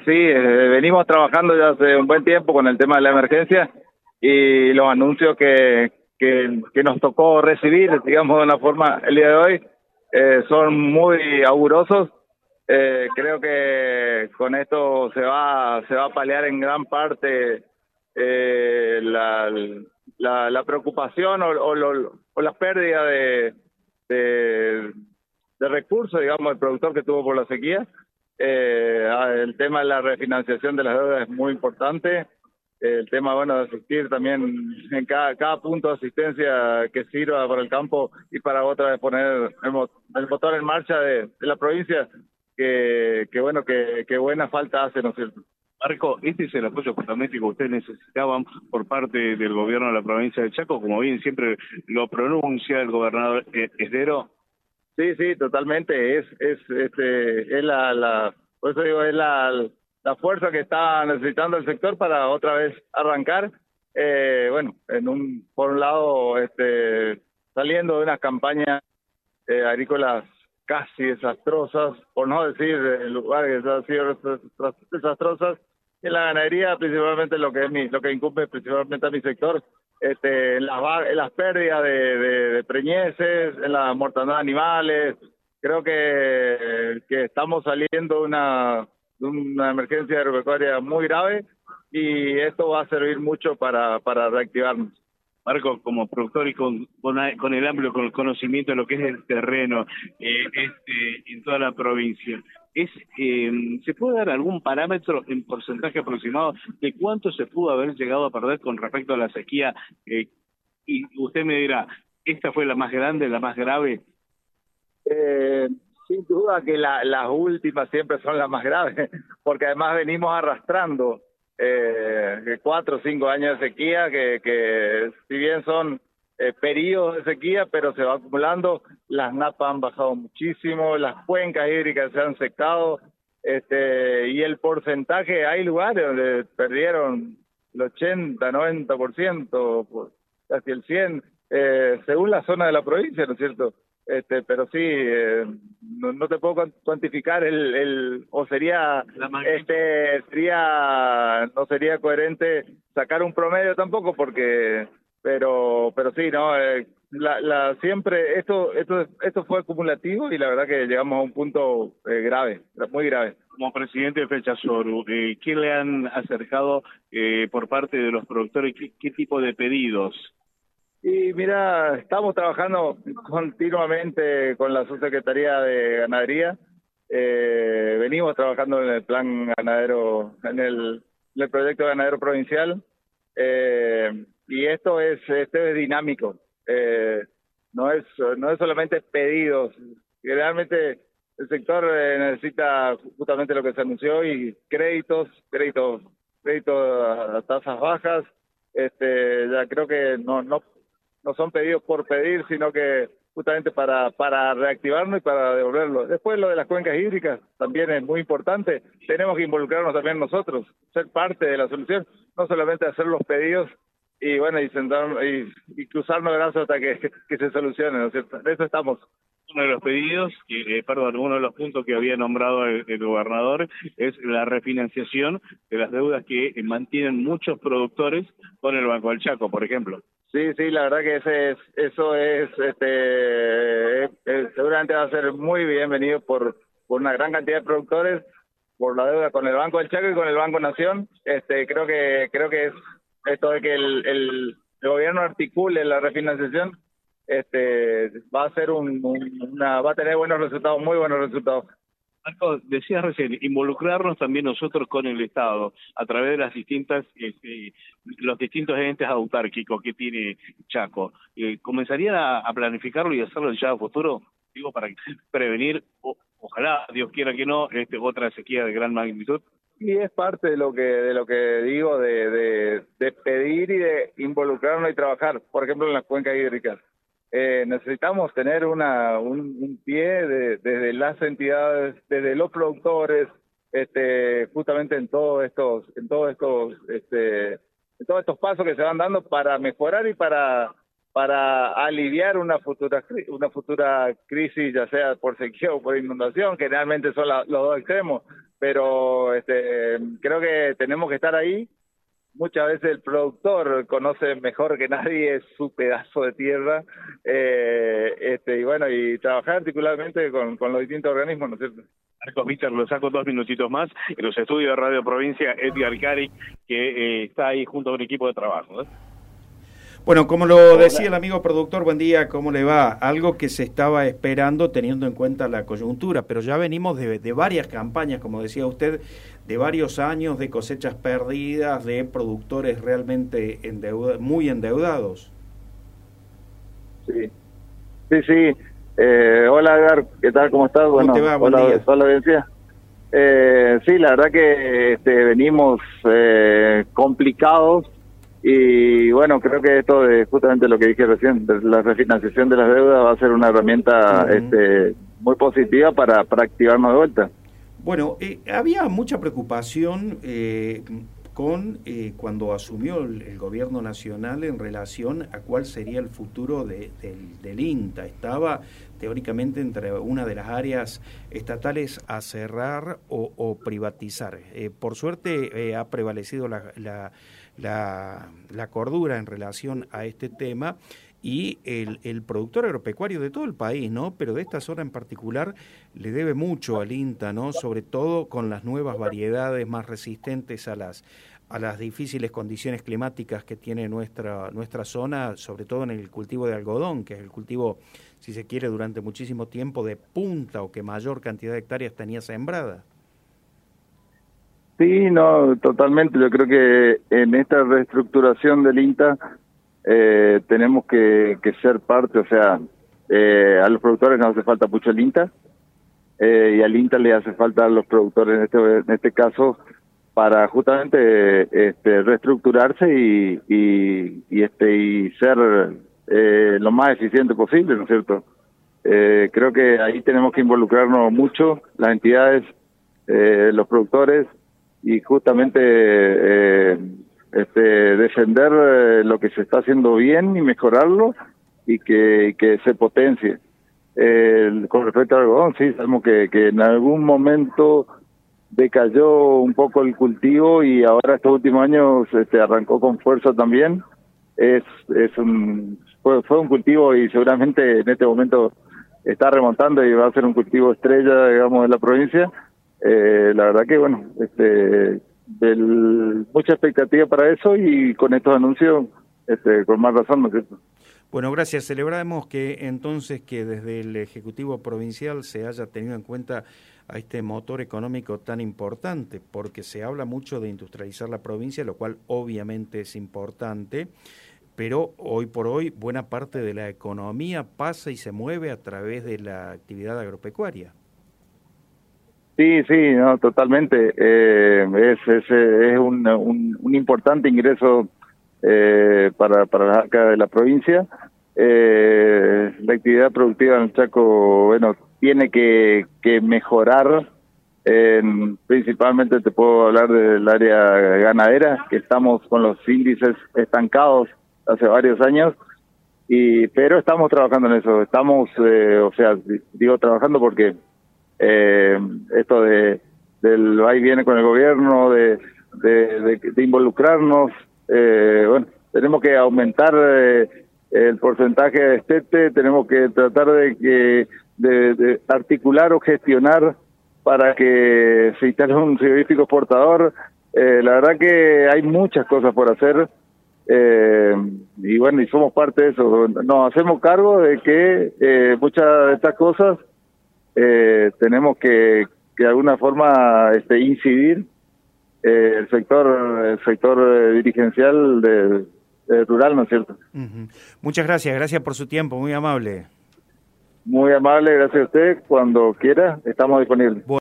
sí, venimos trabajando ya hace un buen tiempo con el tema de la emergencia y los anuncios que nos tocó recibir, digamos de una forma, el día de hoy, son muy augurosos. Creo que con esto se va a paliar en gran parte la preocupación o la pérdida de, de recursos, digamos, del productor que tuvo por la sequía. El tema de la refinanciación de las deudas es muy importante. El tema, bueno, de asistir también en cada punto de asistencia que sirva para el campo y para otra vez poner el motor en marcha de la provincia, que buena falta hace, ¿no es cierto? Marco, este es el apoyo justamente que ustedes necesitaban por parte del gobierno de la provincia de Chaco, como bien siempre lo pronuncia el gobernador Esdero. Sí, sí, totalmente. Es por eso digo, es la fuerza que está necesitando el sector para otra vez arrancar. Bueno, por un lado, saliendo de unas campañas agrícolas casi desastrosas, por no decir lugares que han sido desastrosas, en la ganadería principalmente lo que incumbe principalmente a mi sector, en las pérdidas de preñeces, en la mortandad de animales. Creo que estamos saliendo de una emergencia agropecuaria muy grave y esto va a servir mucho para reactivarnos. Marco, como productor y con el amplio conocimiento de lo que es el terreno en toda la provincia, ¿se puede dar algún parámetro en porcentaje aproximado de cuánto se pudo haber llegado a perder con respecto a la sequía? Y usted me dirá, ¿esta fue la más grande, la más grave? Sin duda que las últimas siempre son las más graves, porque además venimos arrastrando 4 o 5 años de sequía, que si bien son periodos de sequía, pero se va acumulando. Las napas han bajado muchísimo, las cuencas hídricas se han secado, y el porcentaje, hay lugares donde perdieron el 80, 90%, casi el 100%, según la zona de la provincia, ¿no es cierto? Pero sí, no te puedo cuantificar o no sería coherente sacar un promedio tampoco, pero sí, no, siempre esto fue acumulativo y la verdad que llegamos a un punto grave, muy grave. Como presidente de Fechasoru, ¿qué le han acercado por parte de los productores? ¿Qué tipo de pedidos? Y mira, estamos trabajando continuamente con la Subsecretaría de Ganadería. Venimos trabajando en el plan ganadero, en el proyecto ganadero provincial. Y esto es dinámico. No es solamente pedidos. Realmente el sector necesita justamente lo que se anunció y créditos a tasas bajas. Ya creo que no son pedidos por pedir, sino que justamente para reactivarnos y para devolverlo. Después lo de las cuencas hídricas también es muy importante. Tenemos que involucrarnos también nosotros, ser parte de la solución, no solamente hacer los pedidos y bueno, y cruzarnos de brazos hasta que se solucione, ¿no es cierto? De eso estamos. Uno de los pedidos, uno de los puntos que había nombrado el gobernador es la refinanciación de las deudas que mantienen muchos productores con el Banco del Chaco, por ejemplo. Sí, sí, la verdad que seguramente va a ser muy bienvenido por una gran cantidad de productores, por la deuda con el Banco del Chaco y con el Banco Nación. Creo que es esto de que el gobierno articule la refinanciación, va a ser va a tener buenos resultados, muy buenos resultados. Marco, decías recién, involucrarnos también nosotros con el Estado a través de las los distintos entes autárquicos que tiene Chaco. ¿Comenzarían a planificarlo y hacerlo ya a futuro? Digo, para prevenir, ojalá, Dios quiera que no, otra sequía de gran magnitud. Y es parte de lo que digo, de pedir y de involucrarnos y trabajar, por ejemplo, en las cuencas hídricas. Necesitamos tener un pie desde las entidades, desde los productores, justamente en todos estos pasos que se van dando para mejorar y para para aliviar una futura crisis, ya sea por sequía o por inundación, generalmente son los dos extremos, pero creo que tenemos que estar ahí. Muchas veces el productor conoce mejor que nadie su pedazo de tierra, y bueno, y trabajar articuladamente con los distintos organismos, ¿no es cierto? Marcos Víctor, lo saco 2 minutitos más en los estudios de Radio Provincia, Edgar Cari, que está ahí junto a un equipo de trabajo, ¿eh? Bueno, como lo decía el amigo productor, buen día, ¿cómo le va? Algo que se estaba esperando teniendo en cuenta la coyuntura, pero ya venimos de varias campañas, como decía usted, de varios años de cosechas perdidas, de productores realmente muy endeudados. Sí. Hola, Edgar, ¿qué tal? ¿Cómo estás? ¿Cómo te va? Buen día. Hola, audiencia. Sí, la verdad que venimos complicados. Y bueno, creo que esto de justamente lo que dije recién, de la refinanciación de las deudas va a ser una herramienta muy positiva para activarnos de vuelta. Bueno, había mucha preocupación cuando asumió el gobierno nacional en relación a cuál sería el futuro del INTA. Estaba teóricamente entre una de las áreas estatales a cerrar o privatizar. Por suerte ha prevalecido la cordura en relación a este tema y el productor agropecuario de todo el país, ¿no? Pero de esta zona en particular le debe mucho al INTA, ¿no? Sobre todo con las nuevas variedades más resistentes a las difíciles condiciones climáticas que tiene nuestra zona, sobre todo en el cultivo de algodón, que es el cultivo, si se quiere, durante muchísimo tiempo de punta o que mayor cantidad de hectáreas tenía sembrada. Sí, no, totalmente. Yo creo que en esta reestructuración del INTA tenemos que ser parte, o sea, a los productores nos hace falta mucho el INTA y al INTA le hace falta a los productores en este caso para justamente reestructurarse y ser lo más eficiente posible, ¿no es cierto? Creo que ahí tenemos que involucrarnos mucho, las entidades, los productores, y justamente defender lo que se está haciendo bien y mejorarlo y que se potencie. Con respecto al algodón, sí, sabemos que en algún momento decayó un poco el cultivo y ahora estos últimos años arrancó con fuerza también. Fue un cultivo y seguramente en este momento está remontando y va a ser un cultivo estrella, digamos, de la provincia. La verdad que bueno, mucha expectativa para eso y con estos anuncios con más razón, ¿no es cierto? Bueno, gracias. Celebramos que entonces que desde el Ejecutivo Provincial se haya tenido en cuenta a este motor económico tan importante, porque se habla mucho de industrializar la provincia, lo cual obviamente es importante, pero hoy por hoy buena parte de la economía pasa y se mueve a través de la actividad agropecuaria. Sí, no, totalmente. Es un importante ingreso para la arca de la provincia. La actividad productiva en el Chaco, bueno, tiene que mejorar. Principalmente te puedo hablar del área ganadera, que estamos con los índices estancados hace varios años, pero estamos trabajando en eso. Estamos, digo trabajando porque esto del va y viene con el gobierno, de involucrarnos, bueno, tenemos que aumentar el porcentaje de destete, tenemos que tratar de articular o gestionar para que se instale un frigorífico exportador. La verdad que hay muchas cosas por hacer, y bueno, y somos parte de eso. Nos hacemos cargo de que muchas de estas cosas tenemos que de alguna forma incidir el sector dirigencial rural, ¿no es cierto? Uh-huh. Muchas gracias por su tiempo, muy amable. Muy amable, gracias a usted. Cuando quiera, estamos disponibles.